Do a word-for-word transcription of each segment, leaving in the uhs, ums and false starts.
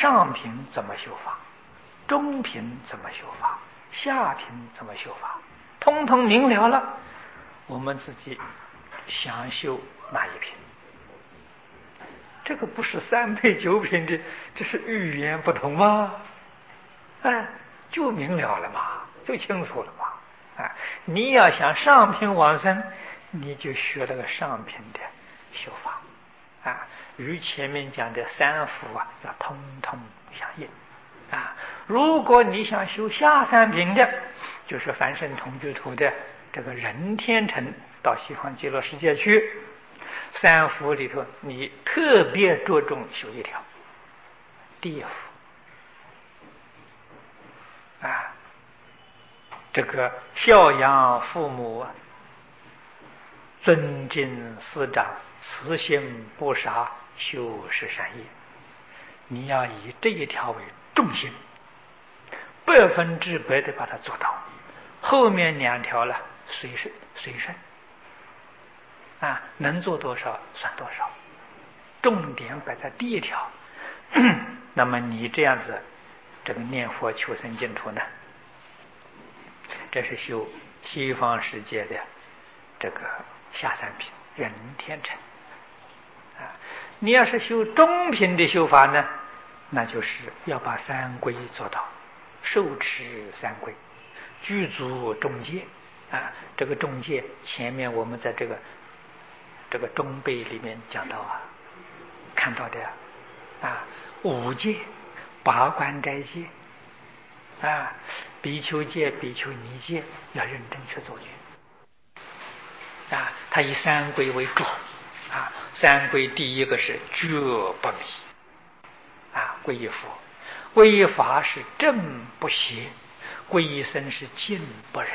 上品怎么修法，中品怎么修法，下品怎么修法，通通明了了，我们自己想修哪一品。这个不是三配九品的，这是语言不同吗？哎，就明了了嘛，就清楚了嘛。啊，你要想上品往生，你就学那个上品的修法，啊，与前面讲的三福啊要通通相应。啊，如果你想修下三品的，就是凡圣同居土的这个人天成到西方极乐世界去，三福里头你特别着重修一条地福，啊，这个孝养父母，尊敬师长，慈心不杀，修十善业，你要以这一条为重心，百分之百的把它做到，后面两条了随顺随顺啊，能做多少算多少，重点摆在第一条。那么你这样子这个念佛求生净土呢，这是修西方世界的这个下三品人天成啊。你要是修中品的修法呢，那就是要把三规做到，受持三规，具足中戒啊。这个中戒前面我们在这个这个中辈里面讲到啊，看到的啊，五戒、八关斋戒啊，比丘戒、比丘尼戒要认真去做去啊。他以三规为主啊，三规第一个是觉不迷啊，皈依佛；皈依法是正不邪；皈依僧是净不染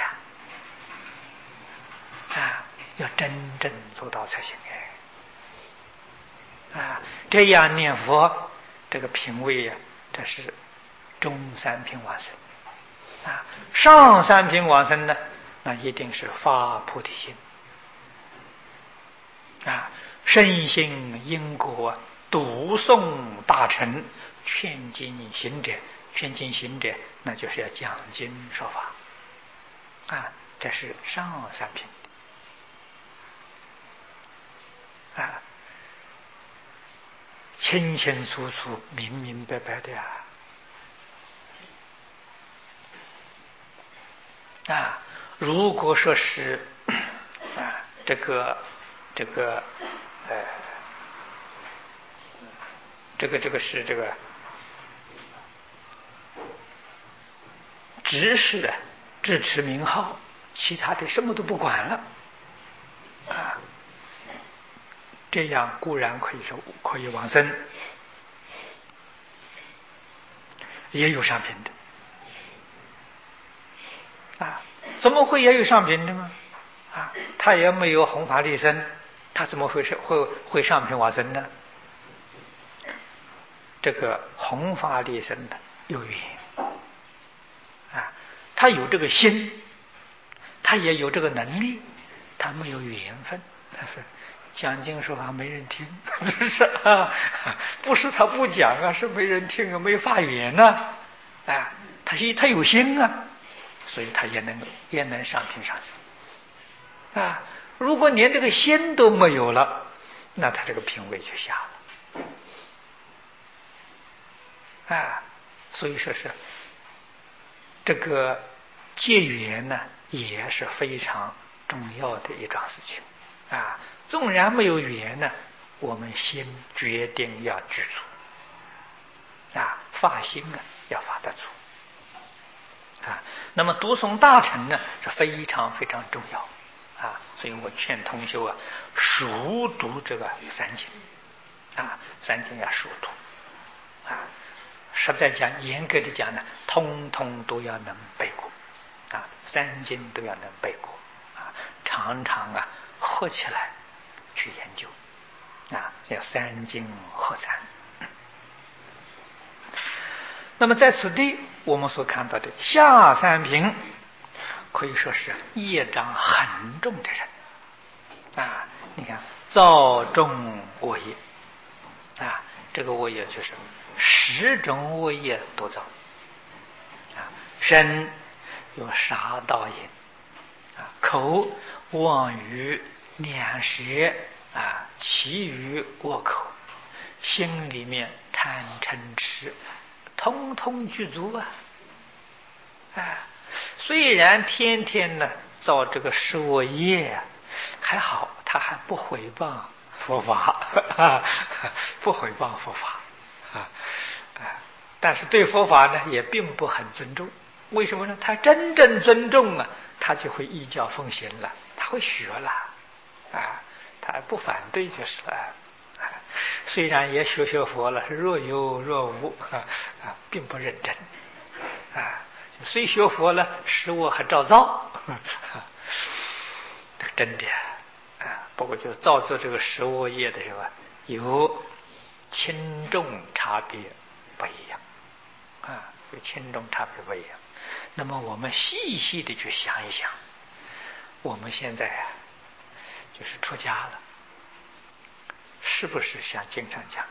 啊，要真正做到才行哎啊。这样念佛，这个品位呀、啊，这是中三品往生啊。上三品往生呢，那一定是发菩提心啊，深信因果，读诵大乘，劝进行者。劝进行者，那就是要讲经说法啊，这是上三品啊，清清楚楚、明明白白的啊啊！如果说是啊，这个这个呃，这个这个是这个只是支持名号，其他的什么都不管了啊，这样固然可以说可以往生，也有上品的啊。怎么会也有上品的吗？啊，他也没有弘法利生，他怎么会是会会上品往生呢？这个弘法利生的有缘啊，他有这个心，他也有这个能力，他没有缘分。他说讲经说法没人听，是啊，不是他不讲啊，是没人听啊，没法缘呐啊，啊，他他有心啊，所以他也能也能上品上生啊。如果连这个心都没有了，那他这个品位就下了啊。所以说是这个结缘呢，也是非常重要的一桩事情啊。纵然没有缘呢，我们心决定要具足啊，发心啊要发得足啊。那么读诵大乘呢是非常非常重要啊，所以我劝同修啊，熟读这个三经啊，三经要熟读啊。实在讲，严格的讲呢，通通都要能背过啊，三经都要能背过啊，常常啊合起来去研究啊，叫三经合参。那么在此地我们所看到的下三品，可以说是业障很重的人啊。你看造众我业啊， 这个恶业就是十种恶业都造啊。身有杀盗淫啊，口妄语两舌啊，其余恶口，心里面贪嗔痴，通通具足啊！啊，虽然天天呢造这个十恶业，还好他还不毁谤佛法，啊、不毁谤佛法啊啊！但是对佛法呢也并不很尊重。为什么呢？他真正尊重啊，他就会依教奉行了，他会学了啊，他不反对就是了。啊，虽然也学学佛了，是若有若无啊啊，并不认真啊。虽学佛了，使我还照造，这个真的啊。不过就造作这个十恶业的时候，有轻重差别不一样啊，有轻重差别不一样。那么我们细细的去想一想，我们现在啊，就是出家了，是不是像经常讲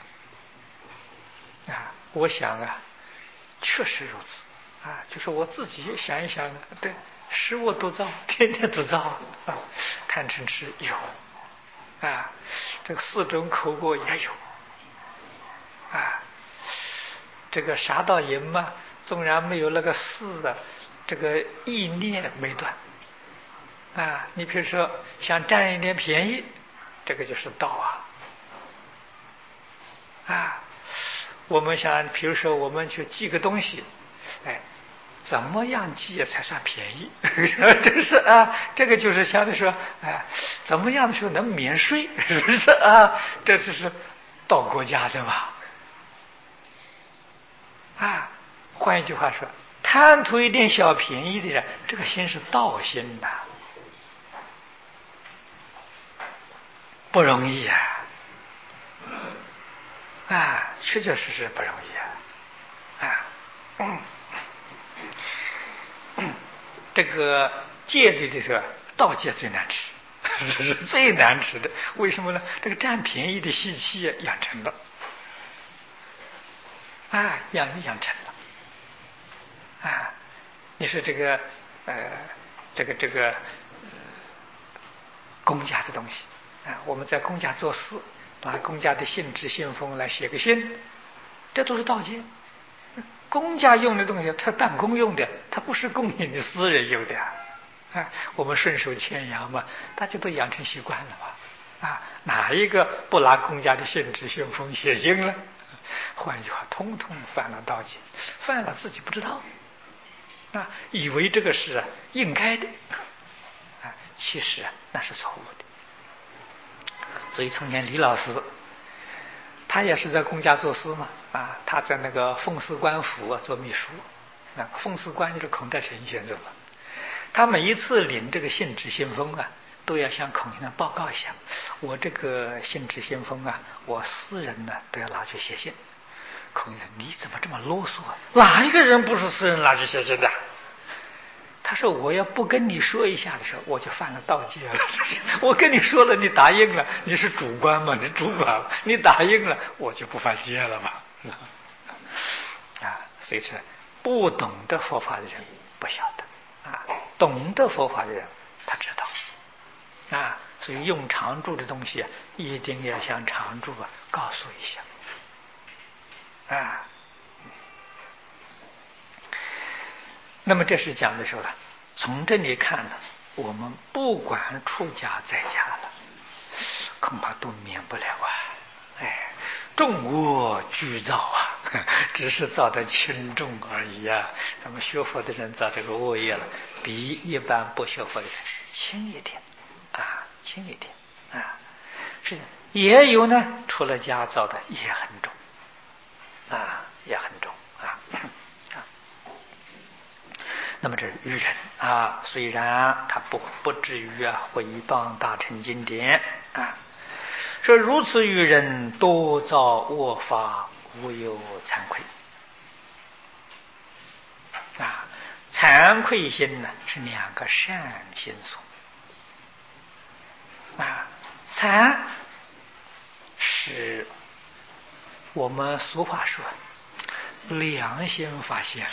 的啊？我想啊，确实如此啊。就是我自己想一想，对，十恶都造，天天都造啊。贪嗔痴有啊，这个四种口过也有啊。这个杀盗淫嘛，纵然没有那个四的，这个意念没断啊。你比如说想占一点便宜，这个就是盗啊啊。我们想，比如说我们去寄个东西，哎，怎么样寄才算便宜？这是啊，这个就是相对说，哎，怎么样的时候能免税？是不是啊？这就是盗国家的嘛。啊，换一句话说，贪图一点小便宜的人，这个心是盗心的，不容易啊！啊，确确实实不容易啊！啊，嗯嗯、这个戒律的时候，盗戒最难吃，是最难吃的。为什么呢？这个占便宜的习气养成了，啊，养养成了。啊，你说这个呃，这个这个、呃、公家的东西啊，我们在公家做事，拿公家的信纸信封来写个信，这都是盗戒。公家用的东西，它办公用的，它不是供你的私人用的啊。我们顺手牵羊嘛，大家都养成习惯了嘛。啊，哪一个不拿公家的信纸信封写信呢？换句话，通通犯了盗戒，犯了自己不知道。啊，以为这个是应该的，啊，其实啊那是错误的。所以从前李老师，他也是在公家做事嘛，啊，他在那个奉祀官府啊做秘书，那个奉祀官就是孔德成先生嘛。他每一次领这个信纸信封啊，都要向孔先生报告一下，我这个信纸信封啊，我私人呢都要拿去写信。孔先生，你怎么这么啰嗦啊？哪一个人不是私人拿去写信的？他说：“我要不跟你说一下的时候，我就犯了盗戒了。我跟你说了，你答应了，你是主官嘛，你主管，你答应了，我就不犯戒了嘛。”啊，所以说，不懂得佛法的人不晓得啊，懂得佛法的人他知道啊。所以用常住的东西啊，一定要向常住啊告诉一下。啊，那么这是讲的时候呢，从这里看呢，我们不管出家在家了，恐怕都免不了啊。哎，众恶俱造啊，只是造的轻重而已啊。咱们学佛的人造这个恶业了，比一般不学佛的人轻一点啊，轻一点啊。是也有呢，出了家造的也很重。啊，也很重啊啊。那么这是愚人啊，虽然他不不至于啊毁谤大乘经典啊，说如此愚人多造恶法，无有惭愧啊。惭愧心呢是两个善心所啊，惭是我们俗话说，良心发现，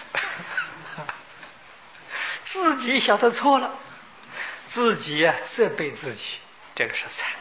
自己晓得错了，自己啊责备自己，这个是惨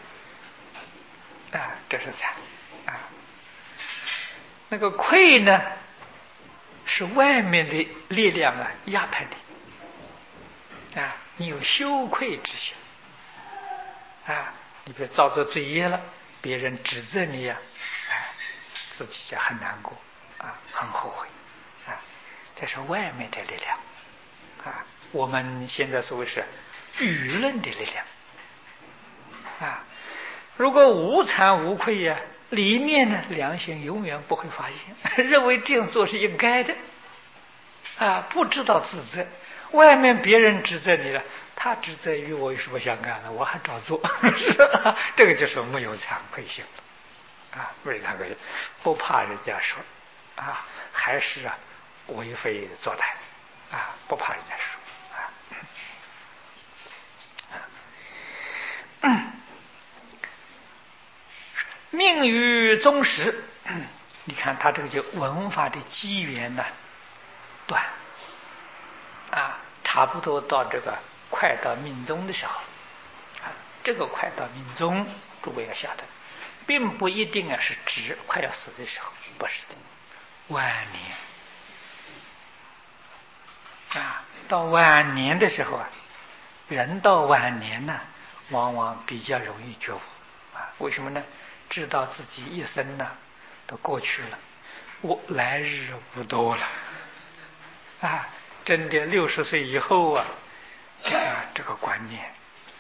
啊，这是惨啊。那个愧呢，是外面的力量啊压迫你啊，你有羞愧之心啊，你别造作罪业了，别人指责你呀、啊，哎，自己就很难过啊，很后悔啊，这是外面的力量啊。我们现在所谓是舆论的力量啊。如果无惭无愧呀、啊，里面呢良心永远不会发现，认为这样做是应该的啊，不知道自责。外面别人指责你了，他指责与我有什么相干呢？我还照做，是吧？这个就是没有惭愧心啊，没有惭愧心，不怕人家说啊，还是啊为非作歹啊，不怕人家说啊。嗯命于宗室，你看他这个就文化的机缘呢短啊，差不多到这个快到命终的时候啊，这个快到命终，诸位要晓得，并不一定啊是指快要死的时候，不是的，晚年啊，到晚年的时候啊，人到晚年呢，往往比较容易觉悟啊，为什么呢？知道自己一生呢都过去了，我来日不多了啊！真的六十岁以后啊，这个这个观念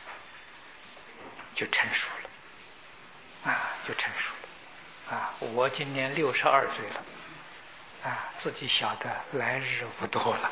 就成熟了啊，就成熟了啊！我今年六十二岁了啊，自己晓得来日不多了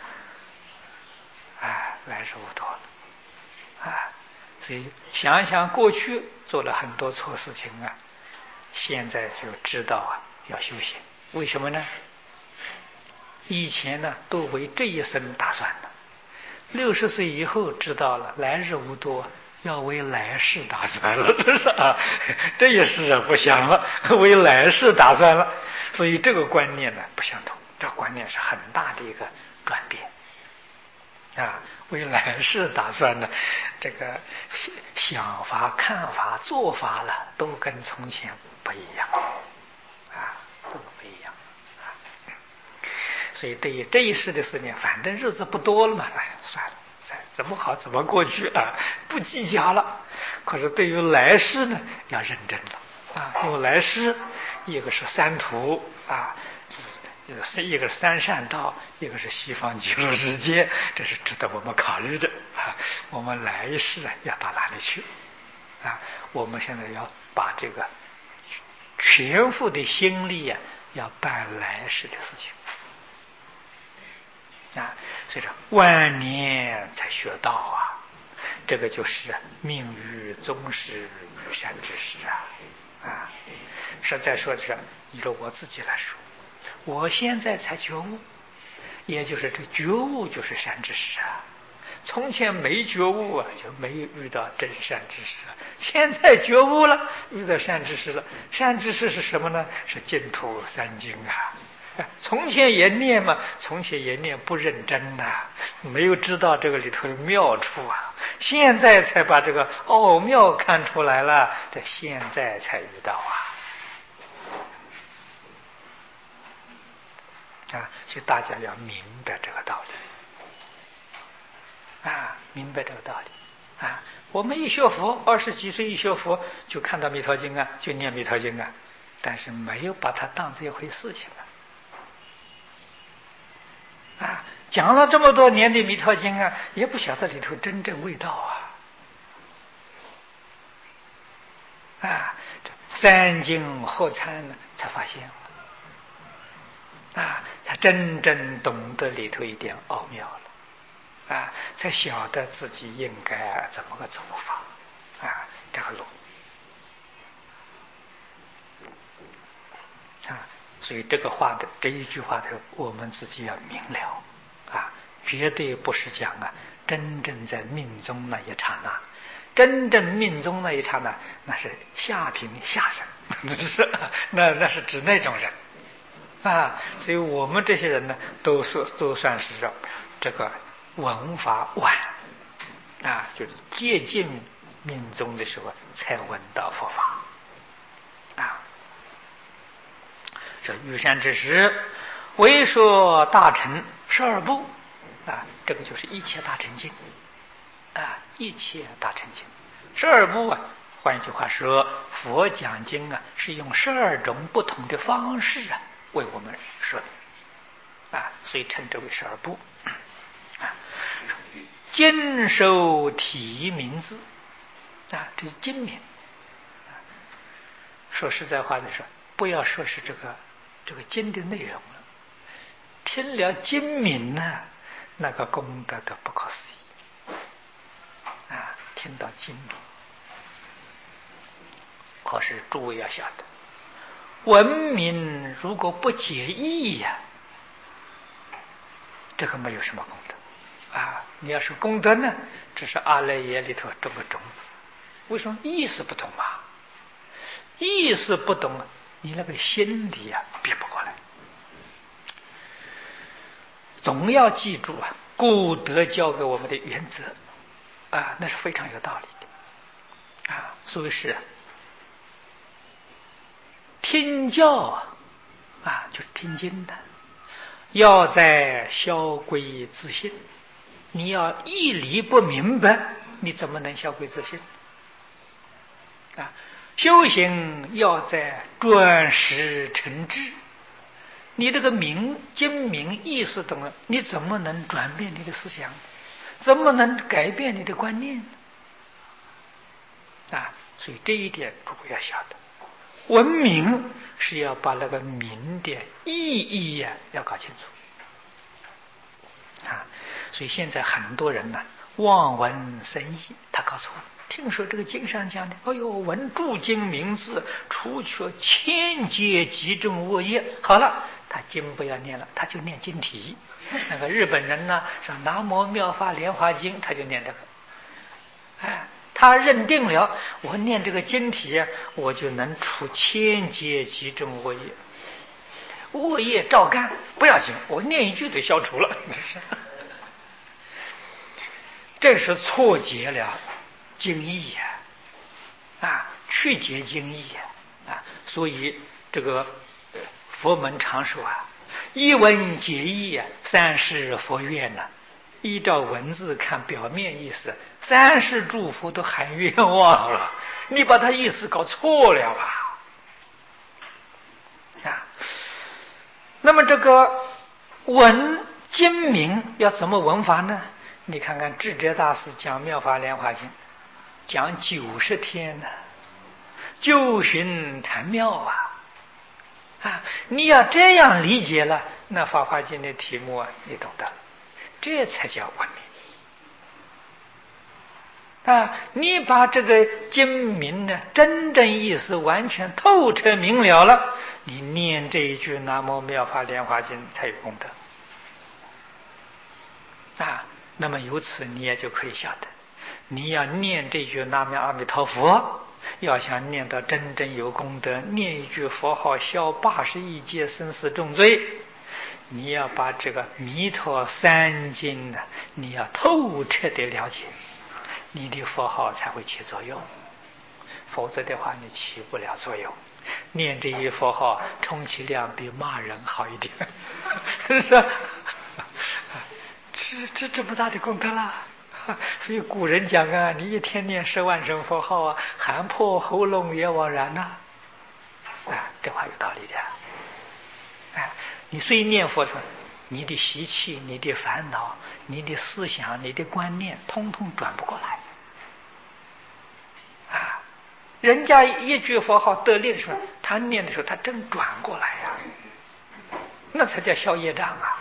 啊，来日不多了啊！所以想想过去做了很多错事情啊，现在就知道啊要修行。为什么呢？以前呢都为这一生打算的，六十岁以后知道了来日无多，要为来世打算了，这是啊，这一世啊不想了，为来世打算了。所以这个观念呢不相同，这个观念是很大的一个转变。啊，为来世打算呢，这个想法、看法、做法了，都跟从前不一样，啊，都不一样啊。所以对于这一世的事情，反正日子不多了嘛，哎，算了，怎么好怎么过去啊，不计较了。可是对于来世呢，要认真了啊，因为来世一个是三途啊。一个是三善道，一个是西方极乐世界，这是值得我们考虑的啊！我们来世啊要到哪里去啊？我们现在要把这个全副的心力啊，要办来世的事情啊！所以说晚年才学道啊，这个就是命于宗室善知识啊啊！实在说的是，以我自己来说。我现在才觉悟，也就是这觉悟就是善知识啊。从前没觉悟啊，就没有遇到真善知识啊。现在觉悟了，遇到善知识了。善知识是什么呢？是净土三经啊。从前也念嘛，从前也念不认真呐、啊，没有知道这个里头的妙处啊。现在才把这个奥妙看出来了，这现在才遇到啊。啊，所以大家要明白这个道理啊，明白这个道理啊。我们一学佛，二十几岁一学佛，就看到《弥陀经》啊，就念《弥陀经》啊，但是没有把它当成一回事情啊。啊，讲了这么多年的《弥陀经》啊，也不晓得里头真正味道啊。啊，三经合参呢，才发现。啊，才真正懂得里头一点奥妙了，啊，才晓得自己应该怎么个走法，啊，这个路，啊，所以这个话的这一句话的，我们自己要明了，啊，绝对不是讲啊，真正在命中那一刹那，真正命中那一刹那，那是下品下生。 是那那是指那种人啊。所以我们这些人呢，都说都算是这个闻法晚啊，就是接近命中的时候才闻到佛法啊。这玉山之时，为说大乘十二部啊，这个就是一切大乘经啊，一切大乘经十二部啊。换一句话说，佛讲经啊，是用十二种不同的方式啊，为我们说的啊，所以称之为十二部啊。经受体名字啊，这是经名。说实在话的说，不要说是这个这个经的内容了，听了经名呢，那个功德都不可思议啊！听到经名。可是诸位要晓得，文明如果不解义呀、啊，这个没有什么功德啊。你要是功德呢，只是阿赖耶里头种个种子。为什么意思不同啊？意思不懂，你那个心里啊憋不过来。总要记住啊，古德教给我们的原则啊，那是非常有道理的啊。所以是啊。听教啊，啊，就是听经的，要在消归自信。你要义理不明白，你怎么能消归自信？啊，修行要在转识成智。你这个明经明意识懂了，你怎么能转变你的思想？怎么能改变你的观念？啊，所以这一点诸位要晓得。文明是要把那个明的意义呀、啊、要搞清楚啊，所以现在很多人呢、啊、望文生义，他搞错了。听说这个经上讲的，哎呦，闻注经名字，除却千劫集中恶业。好了，他经不要念了，他就念经题。那个日本人呢，说南无妙法莲华经，他就念这个，哎。他认定了，我念这个经题，我就能除千劫集中恶业，恶业照干不要紧，我念一句就消除了。这是错解了经义呀，啊，曲解经义呀，啊，所以这个佛门常说啊，一文解义啊，三世佛愿呐、啊。依照文字看表面意思，三世诸佛都喊冤枉了，你把他意思搞错了吧？啊，那么这个文经名要怎么文法呢？你看看智者大师讲《妙法莲华经》，讲九十天呢、啊，究寻谈妙啊！啊，你要这样理解了，那《法华经》的题目啊，你懂得了。这才叫文明啊！你把这个经名呢，真正意思完全透彻明了了，你念这一句南无妙法莲华经才有功德啊！那么由此你也就可以晓得，你要念这句南无阿弥陀佛，要想念到真正有功德，念一句佛号消八十一劫生死重罪。你要把这个弥陀三经呢，你要透彻的了解，你的佛号才会起作用，否则的话你起不了作用。念这一佛号充其量比骂人好一点，是吧？这这这么大的功德啦！所以古人讲啊，你一天念十万声佛号啊，喊破喉咙也枉然呐、啊！啊，这话有道理的。哎，你虽念佛说，你的习气、你的烦恼、你的思想、你的观念，通通转不过来。啊，人家一句佛号得力的时候，他念的时候，他真转过来呀、啊，那才叫消业障啊！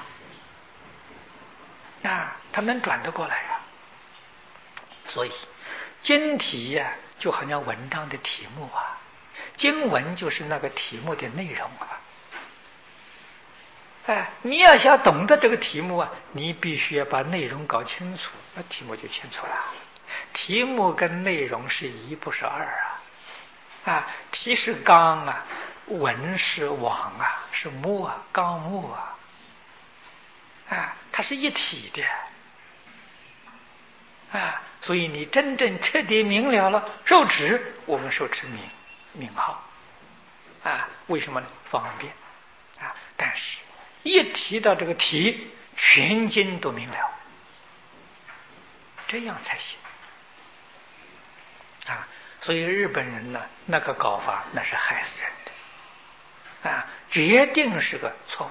啊，他能转得过来啊！所以经题呀、啊，就好像文章的题目啊，经文就是那个题目的内容啊。哎，你要想懂得这个题目啊，你必须要把内容搞清楚，那题目就清楚了。题目跟内容是一，不是二啊！ 啊，体是刚啊，文是网啊，是木啊，刚木啊，啊，它是一体的啊，所以你真正彻底明了了，受持我们受持名名号啊，为什么呢？方便啊，但是一提到这个体，全经都明了，这样才行啊。所以日本人呢，那个搞法那是害死人的啊，决定是个错误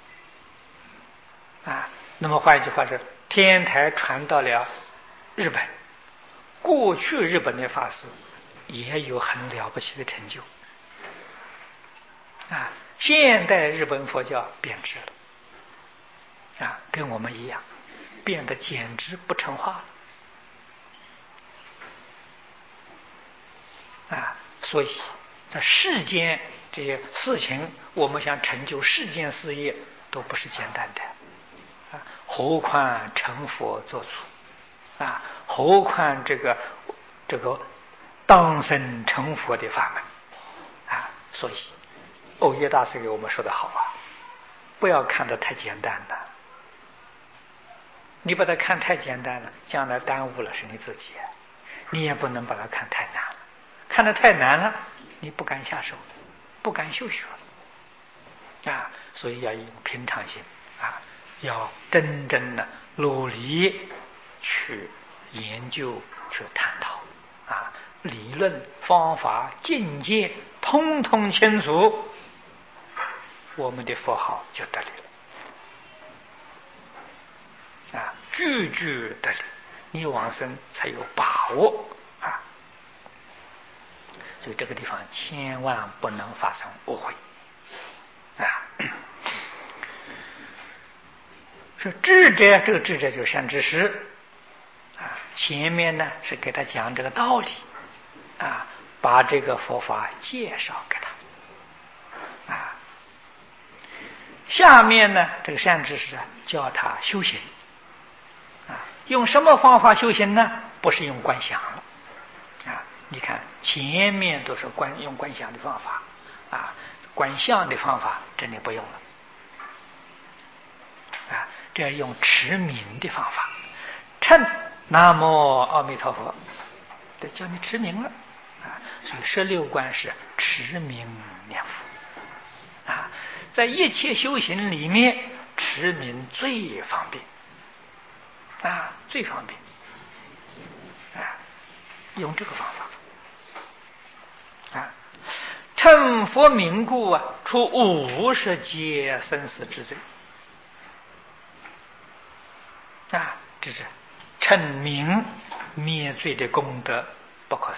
的啊。那么换一句话说，天台传到了日本，过去日本的法师也有很了不起的成就啊。现代日本佛教变质了啊，跟我们一样，变得简直不成话了。啊，所以在世间这些事情，我们想成就世间事业都不是简单的啊，何况成佛做主啊，何况这个这个当生成佛的法门啊。所以欧耶大师给我们说的好啊，不要看得太简单了，你把它看太简单了，将来耽误了是你自己，你也不能把它看太难了。看得太难了，你不敢下手，不敢修学啊，所以要用平常心啊，要真正的努力去研究、去探讨啊，理论、方法、境界通通清楚，我们的佛号就得力了啊，句句得力，你往生才有把握啊。所以这个地方千万不能发生误会啊！说智者，这个智者就是善知识啊。前面呢是给他讲这个道理啊，把这个佛法介绍给他啊。下面呢，这个善知识啊，教他修行啊，用什么方法修行呢？不是用观想了啊。你看前面都是观用观想的方法啊，观相的方法真的不用了啊，这要用持名的方法，称南无阿弥陀佛，对，叫你持名了啊。所以十六观是持名念佛啊，在一切修行里面，持名最方便啊，最方便啊，用这个方法。啊，称佛名故啊，除五十劫生死之罪啊，这是称名灭罪的功德，不可思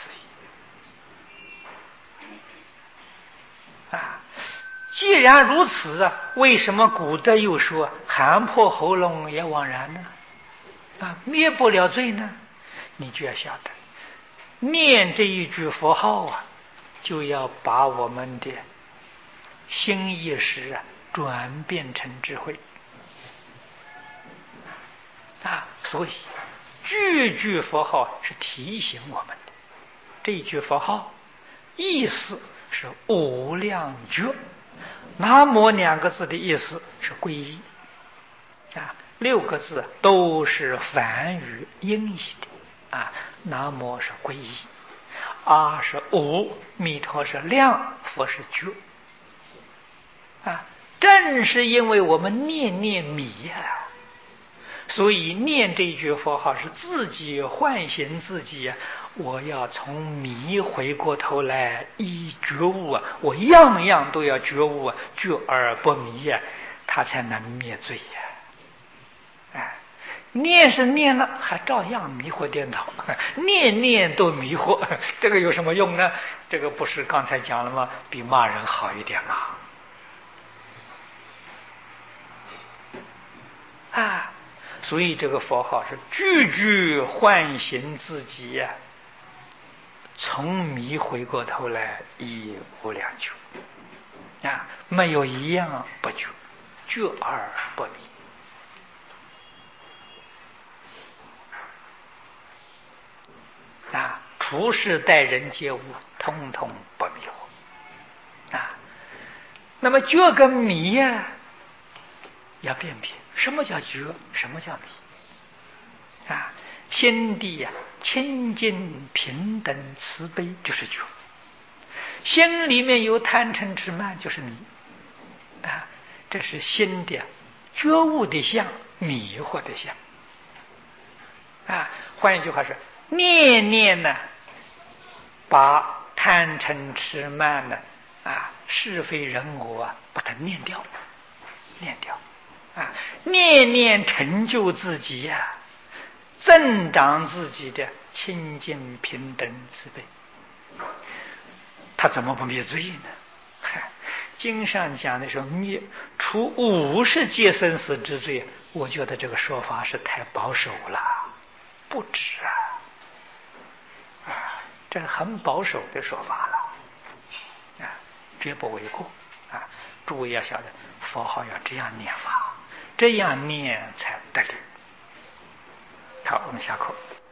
议啊！既然如此啊，为什么古德又说喊破喉咙也枉然呢？啊，灭不了罪呢？你就要晓得，念这一句佛号啊，就要把我们的心意识啊转变成智慧啊，所以句句佛号是提醒我们的。这一句佛号意思是无量觉，南无两个字的意思是皈依啊，六个字都是梵语音译的啊，南无是皈依，阿是无，弥陀是量，佛是觉啊。正是因为我们念念迷啊，所以念这句佛号是自己唤醒自己啊，我要从迷回过头来依觉悟啊，我样样都要觉悟啊，觉而不迷啊，他才能灭罪呀、啊。哎，念是念了，还照样迷惑颠倒，念念都迷惑，这个有什么用呢？这个不是刚才讲了吗？比骂人好一点嘛。啊，所以这个佛号是句句唤醒自己呀、啊，从迷回过头来依无量觉啊，没有一样不觉，觉而不迷啊，处事待人接物通通不迷那么觉跟迷呀、啊，要辨别什么叫觉，什么叫迷啊？心地呀、啊，清净平等慈悲就是觉，心里面有贪嗔痴慢就是迷啊，这是心的觉悟的相，迷惑的相啊。换一句话说，念念呢，把贪嗔痴慢呢啊，是非人我啊，把它念掉，念掉啊，念念成就自己呀、啊，增长自己的清净平等慈悲，他怎么不灭罪呢？经上讲的时候，灭除五十劫生死之罪，我觉得这个说法是太保守了，不止啊，啊，这是很保守的说法了，啊，绝不为过啊！诸位要晓得，佛号要这样念法，这样念才得力。好，我们下课。